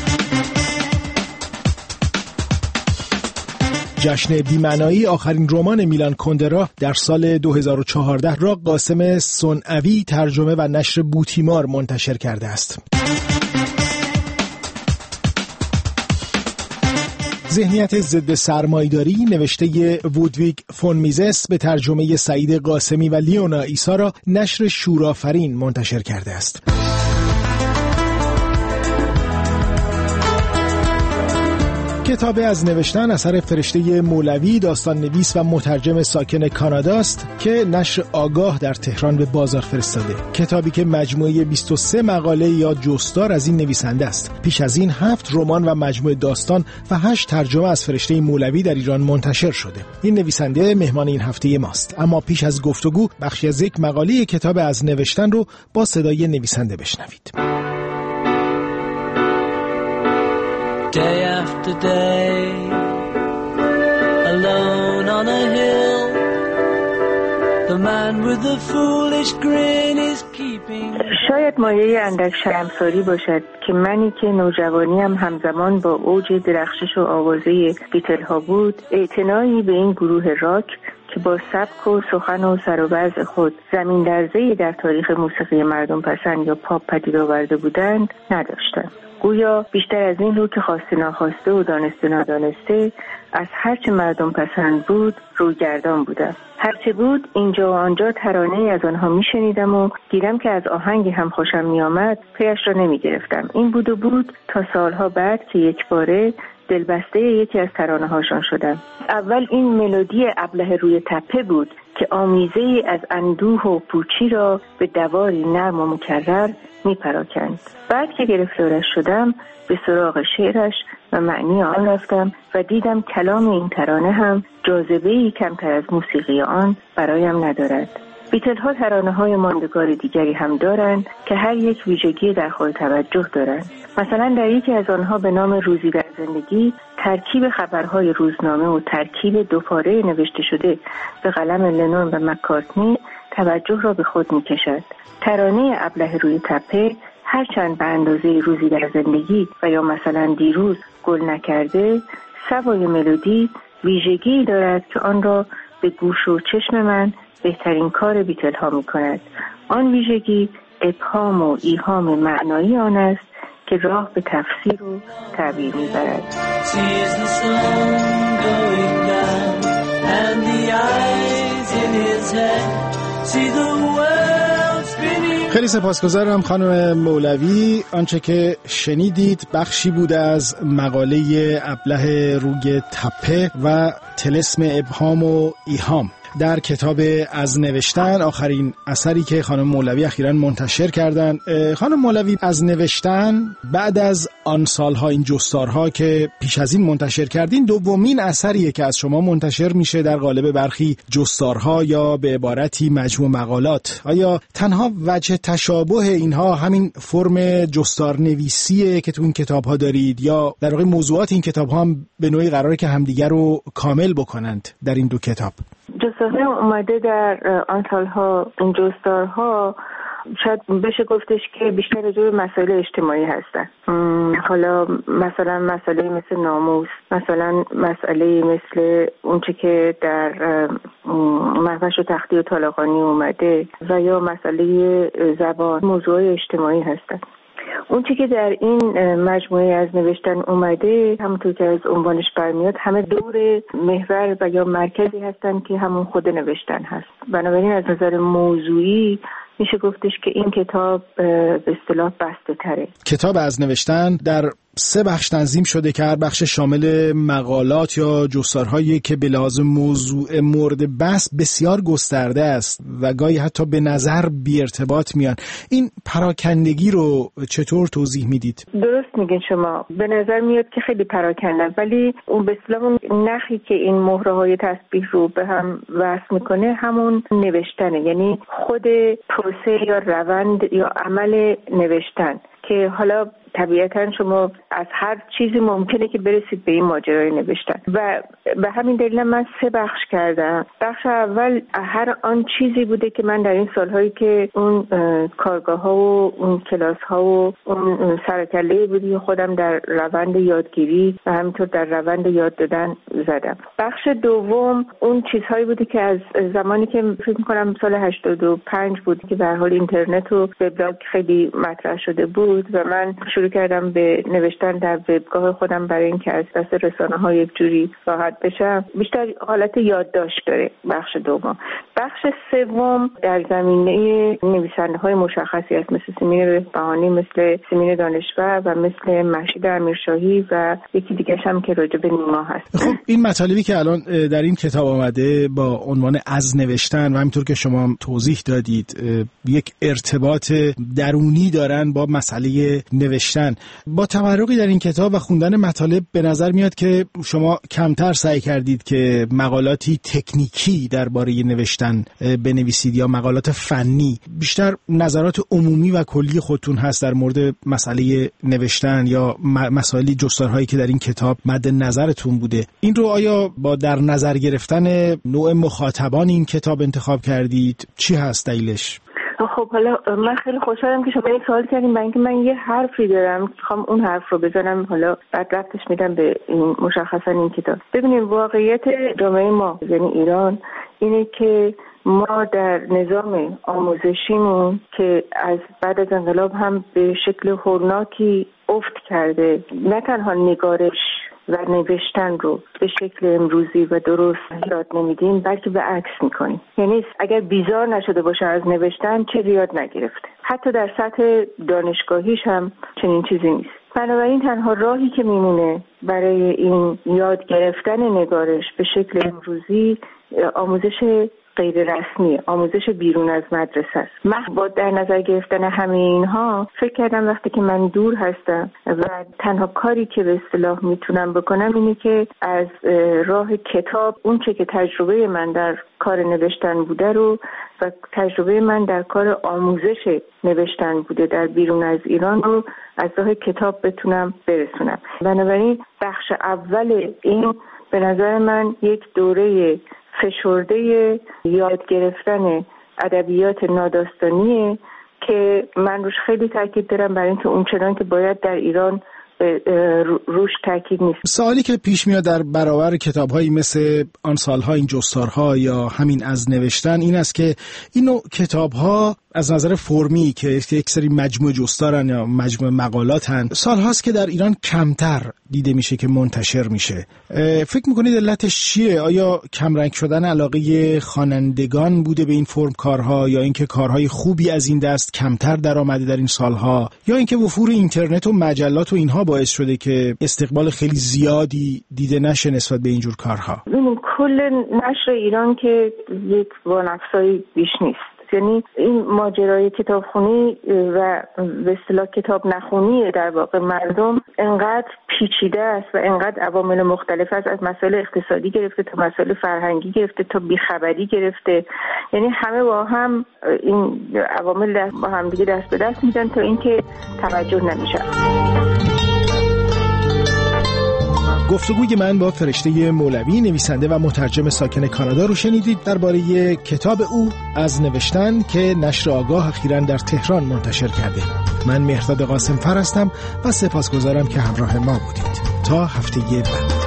S5: جشن بی‌معنایی آخرین رمان میلان کندرا در سال دو هزار و چهارده را قاسم صنعوی ترجمه و نشر بوتیمار منتشر کرده است. ذهنیت ضد سرمایه‌داری نوشته وودویگ فون میزس به ترجمه سعید قاسمی و لیونا عیسی را نشر شورآفرین منتشر کرده است. کتاب از نوشتن اثر فرشته مولوی، داستان نویس و مترجم ساکن کانادا است که نشر آگاه در تهران به بازار فرستاده. کتابی که مجموعه بیست و سه مقاله یا جستار از این نویسنده است. پیش از این هفت رمان و مجموعه داستان و هشت ترجمه از فرشته مولوی در ایران منتشر شده. این نویسنده مهمان این هفته ماست. اما پیش از گفتگو بخشی از یک مقاله کتاب از نوشتن رو با صدای نویسنده بشنوید.
S14: Day after day, alone on a hill, the man with the foolish grin is keeping.
S15: شاید مایه اندک شرمساری باشد که منی که نوجوانیم همزمان با اوج درخشش و آوازه بیتل ها بود، اعتنایی به این گروه راک که با سبک و سخن و سر و وضع خود زمین لرزه‌ای در تاریخ موسیقی مردم پسند یا پاپ پدید آورده بودند نداشتم. گویا بیشتر از این رو که خواسته ناخواسته و دانسته نادانسته از هرچه مردم پسند بود رویگردان بودم. هرچه بود اینجا و آنجا ترانه‌ای از آنها میشنیدم و دیدم که از آهنگی هم خوشم میآمد پیش را نمی گرفتم. این بود و بود تا سالها بعد که یک باره دلبسته یکی از ترانه‌هاشان شدم. اول این ملودی ابله روی تپه بود که آمیزه‌ای از اندوه و پوچی را به دواری نرم و مکرر می پراکند. بعد که گرفتارش شدم به سراغ شعرش و معنی آن رفتم و دیدم کلام این ترانه هم جاذبه‌ای کمتر از موسیقی آن برایم ندارد. بیتل ها ترانه های ماندگار دیگری هم دارند که هر یک ویژگی در خود توجه دارند. مثلا در یکی از آنها به نام روزی در زندگی ترکیب خبرهای روزنامه و ترکیب دوپاره نوشته شده به قلم لنون و مکارتنی توجه را به خود می کشد. ترانه ابله روی تپه هرچند به اندازه روزی در زندگی و یا مثلا دیروز گل نکرده، سوای ملودی ویژگی دارد که آن را به گوش و چشم من بهترین کار بیتل ها می کند. آن ویژگی ابهام و ایهام معنایی آن است که راه به تفسیر و تعبیر می برد.
S5: خیلی سپاسگزارم خانم مولوی. آنچه که شنیدید بخشی بود از مقاله ابله روی تپه و طلسم ابهام و ایهام. در کتاب از نوشتن، آخرین اثری که خانم مولوی اخیراً منتشر کردن. خانم مولوی، از نوشتن بعد از آن سالها این جستارها که پیش از این منتشر کردین، دومین اثریه که از شما منتشر میشه در قالب برخی جستارها یا به عبارتی مجموع مقالات. آیا تنها وجه تشابه اینها همین فرم جستار نویسیه که تو این کتاب‌ها دارید، یا در واقع موضوعات این کتاب‌ها هم به نوعی قراره که همدیگر رو کامل بکنند در این دو کتاب؟
S15: جستارها اومده در آن سالها، این جستارها شاید بشه گفتش که بیشتر راجع به مسائل اجتماعی هستن. حالا مثلا مسئله مثل ناموس، مثلا مسئله مثل اونچه که در محوش و تختی و طالقانی اومده، و یا مسئله زبان، موضوع اجتماعی هستن. اون چی که در این مجموعه از نوشتن اومده، همونطور که از عنوانش برمیاد، همه دور محور و یا مرکزی هستن که همون خود نوشتن هست. بنابراین از نظر موضوعی میشه گفتش که این کتاب به اصطلاح بسته تره.
S5: کتاب از نوشتن در سه بخش تنظیم شده که هر بخش شامل مقالات یا جستارهایی که به لحاظ موضوع مورد بحث بسیار گسترده است و گاهی حتی به نظر بی ارتباط میان. این پراکندگی رو چطور توضیح میدید؟
S15: درست میگین شما، به نظر میاد که خیلی پراکنده، ولی اون به اصطلاح اون نخی که این مهره‌های تسبیح رو به هم وصل میکنه همون نوشتنه، یعنی خود پروسه یا روند یا عمل نوشتن، که حالا طبیعتاً شما از هر چیزی ممکنه که برسید به این ماجرای نوشتن، و به همین دلیل من سه بخش کردم. بخش اول هر آن چیزی بوده که من در این سالهایی که اون کارگاه ها و اون کلاس ها و اون سرکله بودی خودم در روند یادگیری و همینطور در روند یاد دادن زدم. بخش دوم اون چیزهایی بوده که از زمانی که فکر می‌کنم سال هشتاد و پنج بود که به هر حال اینترنت و وبلاگ خیلی مطرح شده بود و من شروع کردم به نوشتن در وبگاه خودم برای اینکه از دست رسانه‌ها یک جوری راحت بشم. بیشتر حالت یادداشت داره بخش دوم. بخش سوم در زمینه نویسنده‌های مشخصی است، مثل سیمین بهانی، مثل سیمین دانشور و مثل مهشید امیرشاهی و یکی دیگه هم که راجع به نیما هست.
S5: خب این مطالبی که الان در این کتاب آمده با عنوان از نوشتن و همینطور که شما توضیح دادید یک ارتباط درونی دارن با مسئله نوشتن. با تورقی در این کتاب و خوندن مطالب به نظر میاد که شما کمتر سعی کردید که مقالاتی تکنیکی درباره نوشتن بنویسید یا مقالات فنی، بیشتر نظرات عمومی و کلی خودتون هست در مورد مسئله نوشتن یا مسائلی جستارهایی که در این کتاب مد نظرتون بوده. این رو آیا با در نظر گرفتن نوع مخاطبان این کتاب انتخاب کردید؟ چی هست دلیلش؟
S15: خب حالا من خیلی خوشحالم که شما این سوال کردین، برای اینکه من یه حرفی دارم میخوام اون حرف رو بزنم، حالا بعد ربطش میدم به این مشخصا این کتاب. ببینید واقعیت جامعه ما یعنی ایران اینه که ما در نظام آموزشیمون که از بعد از انقلاب هم به شکل هولناکی افت کرده، نه تنها نگارش و نوشتن رو به شکل امروزی و درست یاد نمیدیم، بلکه به عکس میکنیم. یعنی اگر بیزار نشده باشه از نوشتن چه یاد نگرفته. حتی در سطح دانشگاهیش هم چنین چیزی نیست. بنابراین تنها راهی که میمونه برای این یاد گرفتن نگارش به شکل امروزی آموزش غیر رسمی، آموزش بیرون از مدرسه است. من با در نظر گرفتن همه اینها فکر کردم وقتی که من دور هستم و تنها کاری که به اصطلاح میتونم بکنم اینه که از راه کتاب اون چه که تجربه من در کار نوشتن بوده رو و تجربه من در کار آموزش نوشتن بوده در بیرون از ایران رو از راه کتاب بتونم برسونم. بنابراین بخش اول این به نظر من یک دوره فشرده یاد گرفتن ادبیات ناداستانیه که من روش خیلی تاکید دارم، برای اینکه اون چنان که باید در ایران روش تاکید نیست.
S5: سوالی که پیش میاد در برابر کتاب‌هایی مثل آن سالها این جستارها یا همین از نوشتن این است که این نوع کتاب‌ها از نظر فرمی که یک سری مجموعه جستارن یا مجموعه مقالاتن، سالهاست که در ایران کمتر دیده میشه که منتشر میشه. فکر میکنید علتش چیه؟ آیا کمرنگ شدن علاقه خوانندگان بوده به این فرم کارها، یا اینکه کارهای خوبی از این دست کمتر درآمده در این سالها، یا اینکه وفور اینترنت و مجلات و اینها باعث شده که استقبال خیلی زیادی دیده نشه نسبت به اینجور کارها؟
S15: ببین کل نشر ایران که یک وانفسایی بیش نیست، یعنی این ماجرای کتابخونی و به اصطلاح کتاب نخونی در واقع مردم انقدر پیچیده است و انقدر عوامل مختلف است، از مسائل اقتصادی گرفته تا مسائل فرهنگی گرفته تا بیخبری گرفته، یعنی همه با هم این عوامل با هم دیگه دست به دست میدن تا اینکه توجه نمیشه.
S5: گفتگوی من با فرشته مولوی، نویسنده و مترجم ساکن کانادا رو شنیدید درباره کتاب او از نوشتن که نشر آگاه اخیراً در تهران منتشر کرده. من مهرداد قاسم فر هستم و سپاسگزارم که همراه ما بودید. تا هفته بعد.